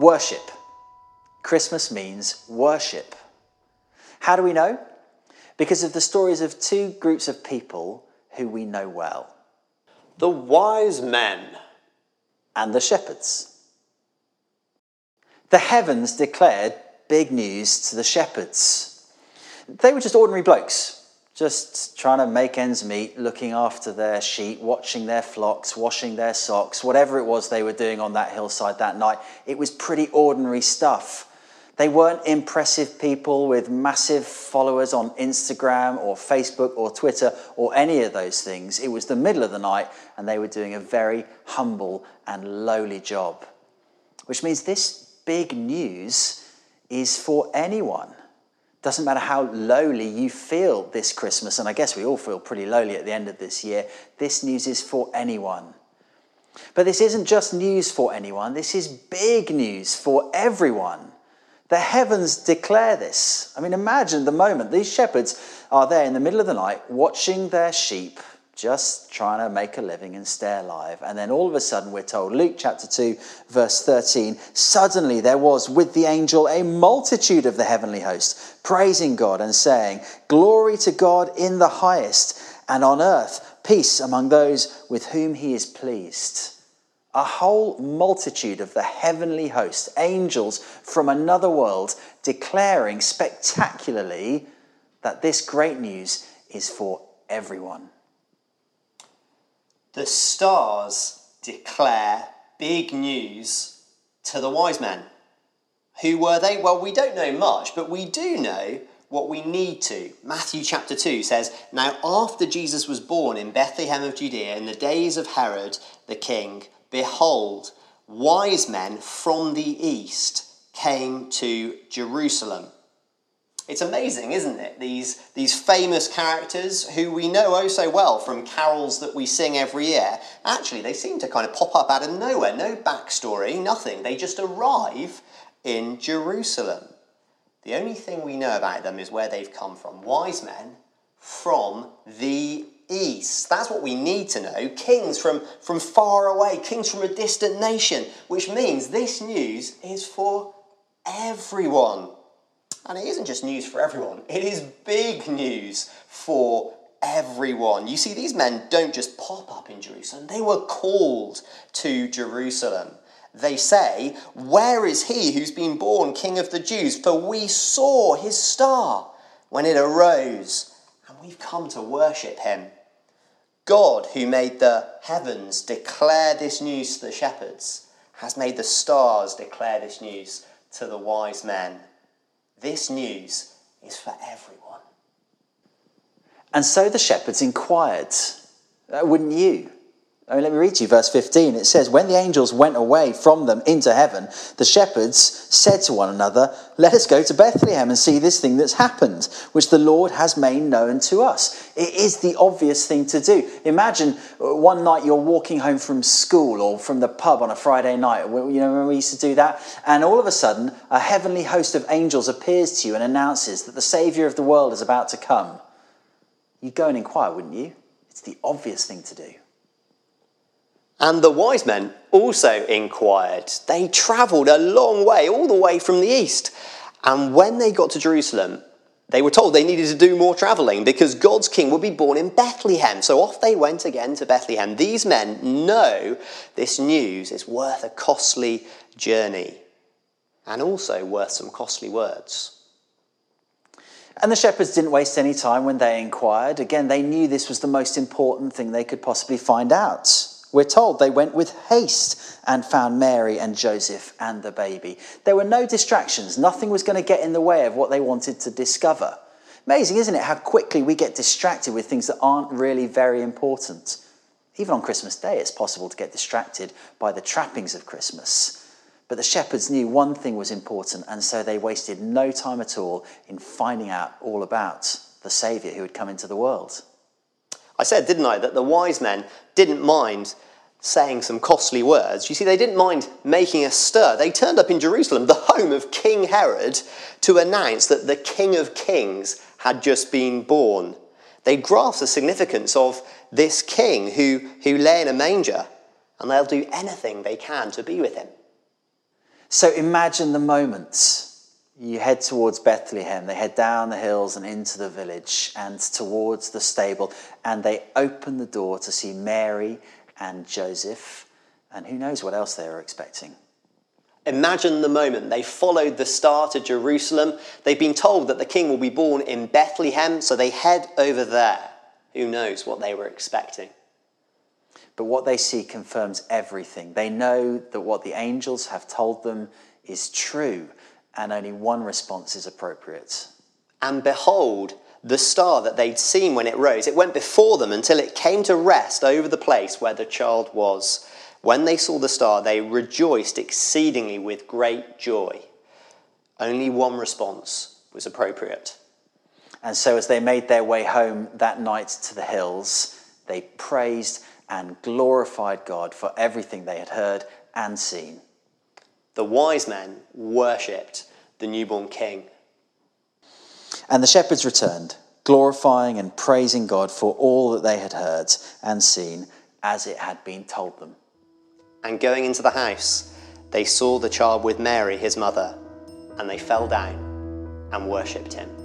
Worship. Christmas means worship. How do we know? Because of the stories of two groups of people who we know well. The wise men. And the shepherds. The heavens declared big news to the shepherds. They were just ordinary blokes, just trying to make ends meet, looking after their sheep, watching their flocks, washing their socks, whatever it was they were doing on that hillside that night. It was pretty ordinary stuff. They weren't impressive people with massive followers on Instagram or Facebook or Twitter or any of those things. It was the middle of the night and they were doing a very humble and lowly job. Which means this big news is for anyone. Doesn't matter how lowly you feel this Christmas, and I guess we all feel pretty lowly at the end of this year, this news is for anyone. But this isn't just news for anyone, this is big news for everyone. The heavens declare this. I mean, imagine the moment. These shepherds are there in the middle of the night watching their sheep, just trying to make a living and stay alive. And then all of a sudden we're told, Luke chapter 2, verse 13, suddenly there was with the angel a multitude of the heavenly host, praising God and saying, glory to God in the highest, and on earth peace among those with whom he is pleased. A whole multitude of the heavenly host, angels from another world, declaring spectacularly that this great news is for everyone. The stars declare big news to the wise men. Who were they? Well, we don't know much, but we do know what we need to. Matthew chapter 2 says, now after Jesus was born in Bethlehem of Judea in the days of Herod the king, behold, wise men from the east came to Jerusalem. It's amazing, isn't it? These famous characters who we know oh so well from carols that we sing every year. Actually, they seem to kind of pop up out of nowhere. No backstory, nothing. They just arrive in Jerusalem. The only thing we know about them is where they've come from. Wise men from the east. That's what we need to know. Kings from far away. Kings from a distant nation. Which means this news is for everyone. And it isn't just news for everyone. It is big news for everyone. You see, these men don't just pop up in Jerusalem. They were called to Jerusalem. They say, where is he who's been born King of the Jews? For we saw his star when it arose, and we've come to worship him. God, who made the heavens declare this news to the shepherds, has made the stars declare this news to the wise men. This news is for everyone. And so the shepherds inquired, wouldn't you? I mean, let me read to you verse 15. It says, when the angels went away from them into heaven, the shepherds said to one another, let us go to Bethlehem and see this thing that's happened, which the Lord has made known to us. It is the obvious thing to do. Imagine one night you're walking home from school or from the pub on a Friday night. You know, when we used to do that? And all of a sudden, a heavenly host of angels appears to you and announces that the Saviour of the world is about to come. You'd go and inquire, wouldn't you? It's the obvious thing to do. And the wise men also inquired. They travelled a long way, all the way from the east. And when they got to Jerusalem, they were told they needed to do more travelling because God's king would be born in Bethlehem. So off they went again to Bethlehem. These men know this news is worth a costly journey and also worth some costly words. And the shepherds didn't waste any time when they inquired. Again, they knew this was the most important thing they could possibly find out. We're told they went with haste and found Mary and Joseph and the baby. There were no distractions. Nothing was going to get in the way of what they wanted to discover. Amazing, isn't it, how quickly we get distracted with things that aren't really very important. Even on Christmas Day, it's possible to get distracted by the trappings of Christmas. But the shepherds knew one thing was important, and so they wasted no time at all in finding out all about the Saviour who had come into the world. I said, didn't I, that the wise men didn't mind saying some costly words. You see, they didn't mind making a stir. They turned up in Jerusalem, the home of King Herod, to announce that the King of Kings had just been born. They grasped the significance of this king who lay in a manger, and they'll do anything they can to be with him. So imagine the moment. You head towards Bethlehem. They head down the hills and into the village and towards the stable. And they open the door to see Mary and Joseph. And who knows what else they were expecting. Imagine the moment. They followed the star to Jerusalem. They've been told that the king will be born in Bethlehem, so they head over there. Who knows what they were expecting? But what they see confirms everything. They know that what the angels have told them is true, and only one response is appropriate. And behold, the star that they'd seen when it rose, it went before them until it came to rest over the place where the child was. When they saw the star, they rejoiced exceedingly with great joy. Only one response was appropriate. And so as they made their way home that night to the hills, they praised and glorified God for everything they had heard and seen. The wise men worshipped the newborn king. And the shepherds returned, glorifying and praising God for all that they had heard and seen as it had been told them. And going into the house, they saw the child with Mary, his mother, and they fell down and worshipped him.